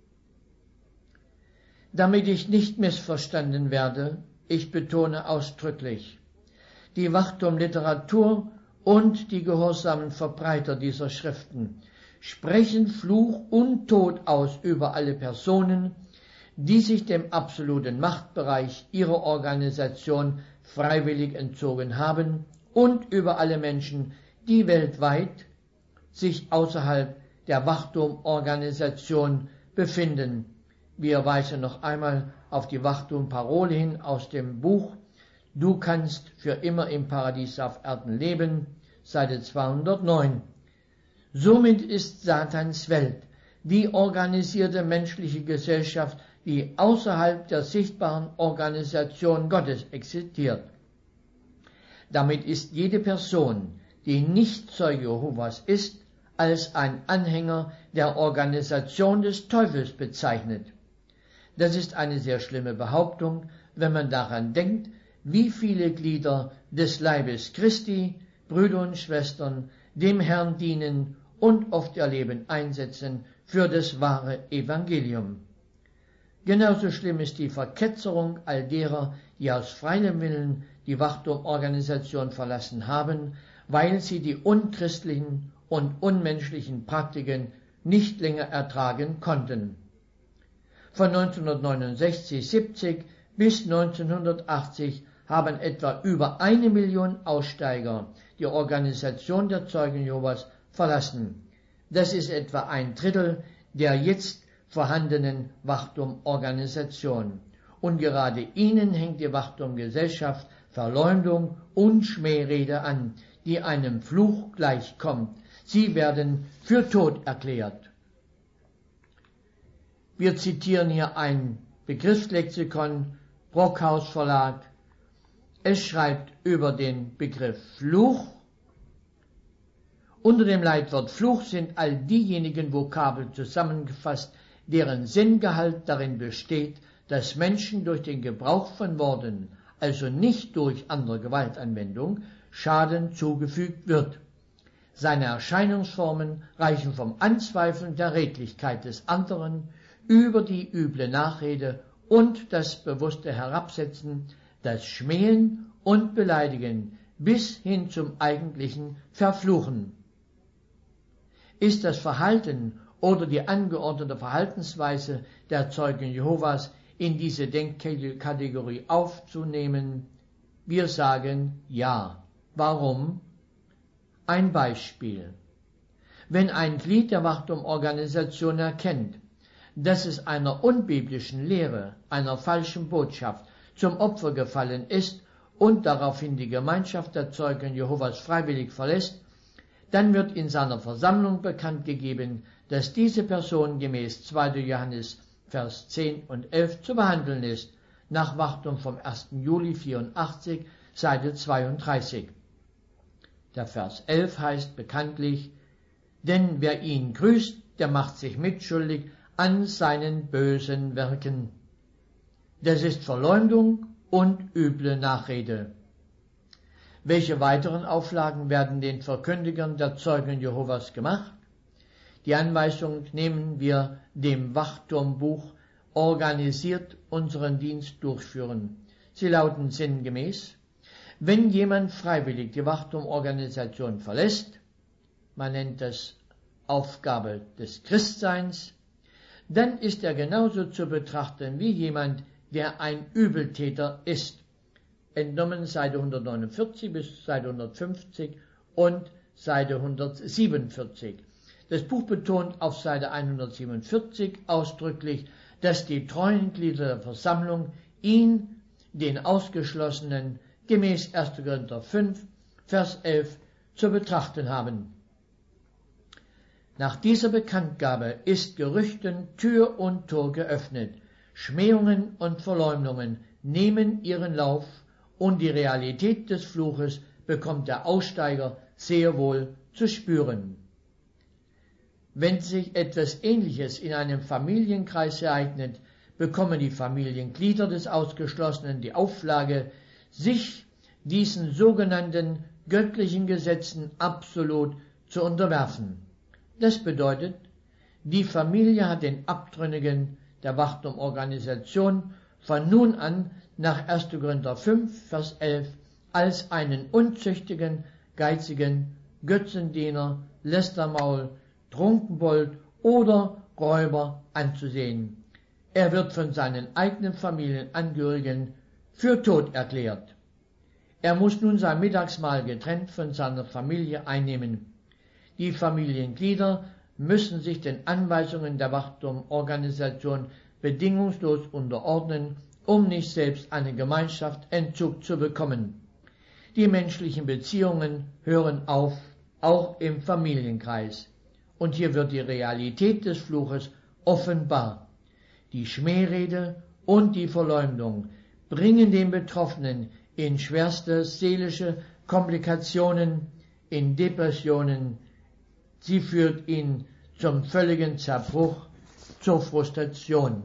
Speaker 1: Damit ich nicht missverstanden werde, ich betone ausdrücklich, die Wachturm-Literatur und die gehorsamen Verbreiter dieser Schriften sprechen Fluch und Tod aus über alle Personen, die sich dem absoluten Machtbereich ihrer Organisation freiwillig entzogen haben, und über alle Menschen, die weltweit sich außerhalb der Wachturm-Organisation befinden. Wir weisen noch einmal auf die Wachturm-Parole hin aus dem Buch Du kannst für immer im Paradies auf Erden leben, Seite 209. Somit ist Satans Welt die organisierte menschliche Gesellschaft, die außerhalb der sichtbaren Organisation Gottes existiert. Damit ist jede Person, die nicht Zeuge Jehovas ist, als ein Anhänger der Organisation des Teufels bezeichnet. Das ist eine sehr schlimme Behauptung, wenn man daran denkt, wie viele Glieder des Leibes Christi, Brüder und Schwestern, dem Herrn dienen und oft ihr Leben einsetzen für das wahre Evangelium. Genauso schlimm ist die Verketzerung all derer, die aus freiem Willen die Wachturm-Organisation verlassen haben, weil sie die unchristlichen und unmenschlichen Praktiken nicht länger ertragen konnten. Von 1969-70 bis 1980 haben etwa über 1 Million Aussteiger die Organisation der Zeugen Jehovas verlassen. Das ist etwa 1/3 der jetzt vorhandenen Wachturm-Organisation. Und gerade ihnen hängt die Wachturm-Gesellschaft Verleumdung und Schmährede an, die einem Fluch gleichkommt. Sie werden für tot erklärt. Wir zitieren hier ein Begriffslexikon, Brockhaus Verlag. Es schreibt über den Begriff Fluch: Unter dem Leitwort Fluch sind all diejenigen Vokabeln zusammengefasst, deren Sinngehalt darin besteht, dass Menschen durch den Gebrauch von Worten, also nicht durch andere Gewaltanwendung, Schaden zugefügt wird. Seine Erscheinungsformen reichen vom Anzweifeln der Redlichkeit des anderen über die üble Nachrede und das bewusste Herabsetzen, das Schmähen und Beleidigen bis hin zum eigentlichen Verfluchen. Ist das Verhalten oder die angeordnete Verhaltensweise der Zeugen Jehovas in diese Denkkategorie aufzunehmen? Wir sagen ja. Warum? Ein Beispiel. Wenn ein Glied der Wachturm-Organisation erkennt, dass es einer unbiblischen Lehre, einer falschen Botschaft zum Opfer gefallen ist und daraufhin die Gemeinschaft der Zeugen Jehovas freiwillig verlässt, dann wird in seiner Versammlung bekannt gegeben, dass diese Person gemäß 2. Johannes Vers 10 und 11 zu behandeln ist, nach Wachturm vom 1. Juli 84, Seite 32. Der Vers 11 heißt bekanntlich: Denn wer ihn grüßt, der macht sich mitschuldig an seinen bösen Werken. Das ist Verleumdung und üble Nachrede. Welche weiteren Auflagen werden den Verkündigern der Zeugen Jehovas gemacht? Die Anweisung nehmen wir dem Wachturmbuch Organisiert unseren Dienst durchführen. Sie lauten sinngemäß: Wenn jemand freiwillig die Wachturmorganisation verlässt, man nennt das Aufgabe des Christseins, dann ist er genauso zu betrachten wie jemand, der ein Übeltäter ist. Entnommen Seite 149 bis Seite 150 und Seite 147. Das Buch betont auf Seite 147 ausdrücklich, dass die treuen Glieder der Versammlung ihn, den Ausgeschlossenen, gemäß 1. Korinther 5, Vers 11 zu betrachten haben. Nach dieser Bekanntgabe ist Gerüchten Tür und Tor geöffnet. Schmähungen und Verleumdungen nehmen ihren Lauf und die Realität des Fluches bekommt der Aussteiger sehr wohl zu spüren. Wenn sich etwas Ähnliches in einem Familienkreis ereignet, bekommen die Familienglieder des Ausgeschlossenen die Auflage, sich diesen sogenannten göttlichen Gesetzen absolut zu unterwerfen. Das bedeutet, die Familie hat den Abtrünnigen der Wachturmorganisation von nun an nach 1. Korinther 5, Vers 11 als einen unzüchtigen, geizigen, Götzendiener, Lästermaul, Trunkenbold oder Räuber anzusehen. Er wird von seinen eigenen Familienangehörigen für tot erklärt. Er muss nun sein Mittagsmahl getrennt von seiner Familie einnehmen. Die Familienglieder müssen sich den Anweisungen der Wachturmorganisation bedingungslos unterordnen, um nicht selbst einen Gemeinschaftsentzug zu bekommen. Die menschlichen Beziehungen hören auf, auch im Familienkreis. Und hier wird die Realität des Fluches offenbar. Die Schmährede und die Verleumdung bringen den Betroffenen in schwerste seelische Komplikationen, in Depressionen. Sie führt ihn zum völligen Zerbruch, zur Frustration.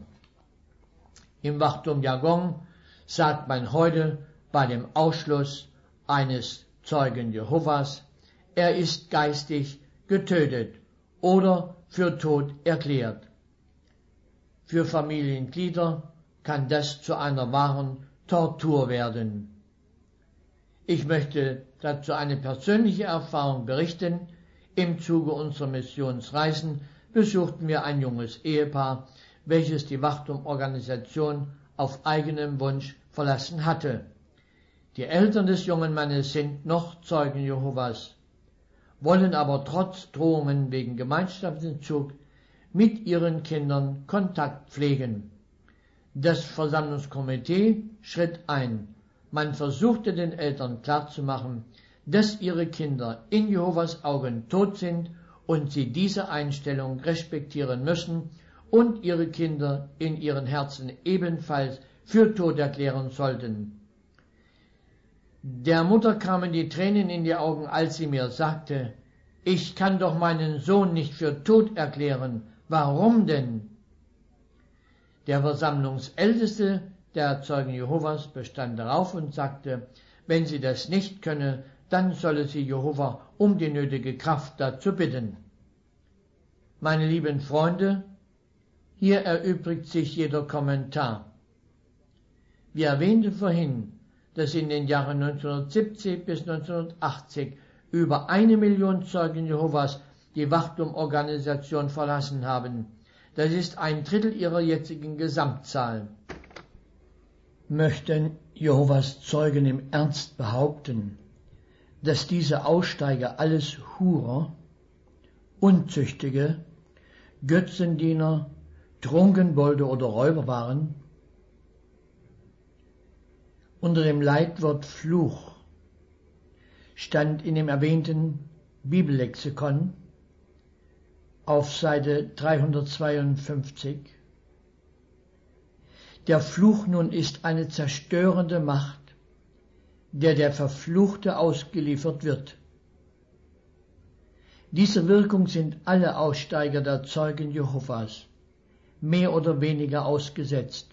Speaker 1: Im Wachturmjargon sagt man heute bei dem Ausschluss eines Zeugen Jehovas, er ist geistig getötet oder für tot erklärt. Für Familienglieder kann das zu einer wahren Tortur werden. Ich möchte dazu eine persönliche Erfahrung berichten. Im Zuge unserer Missionsreisen besuchten wir ein junges Ehepaar, welches die Wachturmorganisation auf eigenem Wunsch verlassen hatte. Die Eltern des jungen Mannes sind noch Zeugen Jehovas, wollen aber trotz Drohungen wegen Gemeinschaftsentzug mit ihren Kindern Kontakt pflegen. Das Versammlungskomitee schritt ein. Man versuchte den Eltern klarzumachen, dass ihre Kinder in Jehovas Augen tot sind und sie diese Einstellung respektieren müssen und ihre Kinder in ihren Herzen ebenfalls für tot erklären sollten. Der Mutter kamen die Tränen in die Augen, als sie mir sagte, ich kann doch meinen Sohn nicht für tot erklären. Warum denn? Der Versammlungsälteste der Zeugen Jehovas bestand darauf und sagte, wenn sie das nicht könne, dann solle sie Jehova um die nötige Kraft dazu bitten. Meine lieben Freunde, hier erübrigt sich jeder Kommentar. Wir erwähnten vorhin, dass in den Jahren 1970 bis 1980 über 1 Million Zeugen Jehovas die Wachturmorganisation verlassen haben. Das ist 1/3 ihrer jetzigen Gesamtzahl. Möchten Jehovas Zeugen im Ernst behaupten, dass diese Aussteiger alles Hurer, Unzüchtige, Götzendiener, Trunkenbolde oder Räuber waren? Unter dem Leitwort Fluch stand in dem erwähnten Bibellexikon auf Seite 352: Der Fluch nun ist eine zerstörende Macht, der der Verfluchte ausgeliefert wird. Dieser Wirkung sind alle Aussteiger der Zeugen Jehovas mehr oder weniger ausgesetzt.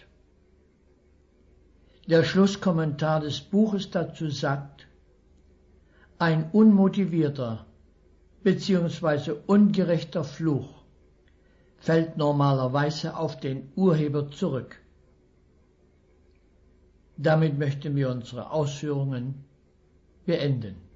Speaker 1: Der Schlusskommentar des Buches dazu sagt, ein unmotivierter bzw. ungerechter Fluch fällt normalerweise auf den Urheber zurück. Damit möchten wir unsere Ausführungen beenden.